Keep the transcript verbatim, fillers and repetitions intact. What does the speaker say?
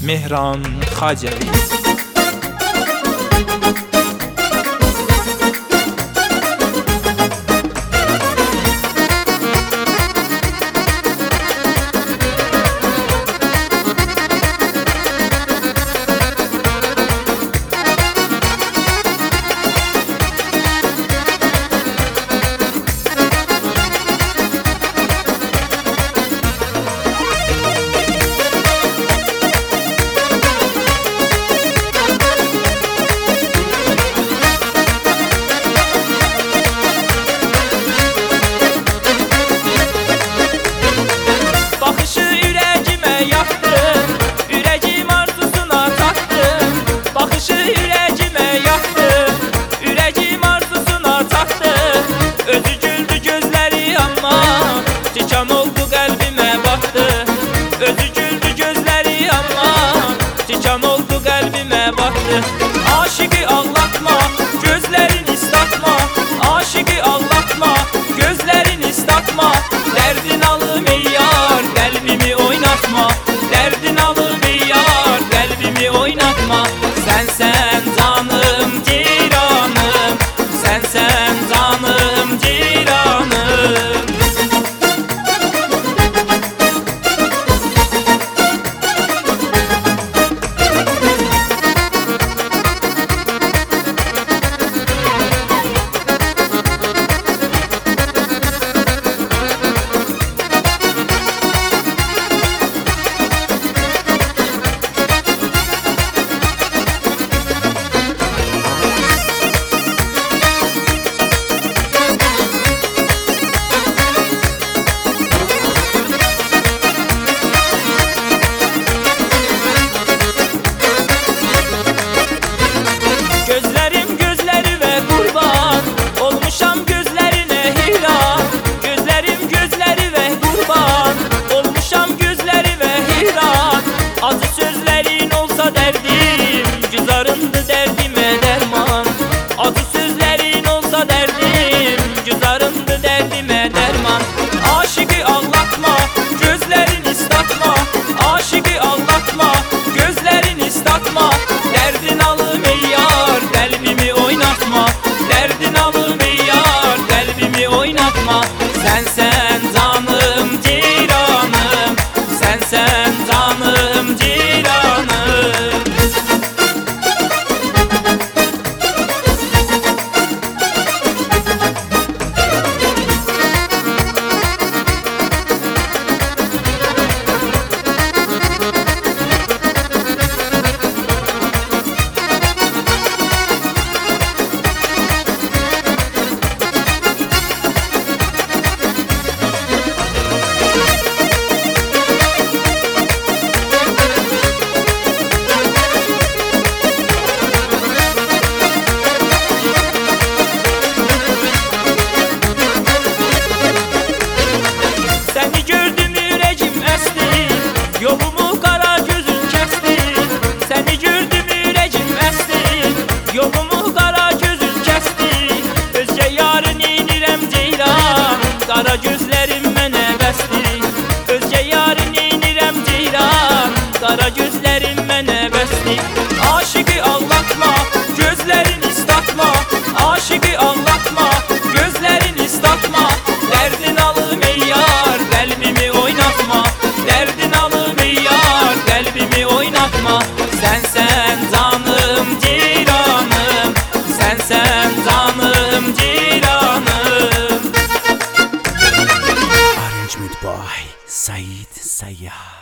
Mehran Xacevi. Aşıkı ağlatma, gözlerini ıslatma. Aşıkı ağlatma, gözlerini ıslatma. Derdin alım ey yar, kalbimi oynatma. Derdin alım ey yar, kalbimi oynatma. Sen sen canım ciranım, sen sen canım ciranım. Acı sözlerin olsa derdim, güzarındı derdime derman. Acı sözlerin olsa derdim, güzarındı derdime derman. Aşıkı ağlatma, gözlerini ıslatma. Aşıkı ağlatma, gözlerini ıslatma. Derdin alım ey yar, kalbimi oynatma. Derdin alım ey yar, kalbimi oynatma. Sen sen canım ciranım, sen sen canım ciranım. Yolumu kara gözün kesti, seni gördüm yüreğim esti. Yolumu kara gözün kesti, özce yarın inirem ceyran. Kara gözlerim mənə bəsti, özce yarın inirem ceyran. Kara gözlerim mənə bəsti. Aşıkı ağlatma, gözlerini ıslatma. Aşıkı ağlatma, gözlerini ıslatma. Derdin alım ey yar, kalbimi oynatma. Derdin alım ey yar, kalbimi oynatma. Sen sen canım ciranım, sen sen canım ciranım. Arrangement by Said Sayyah.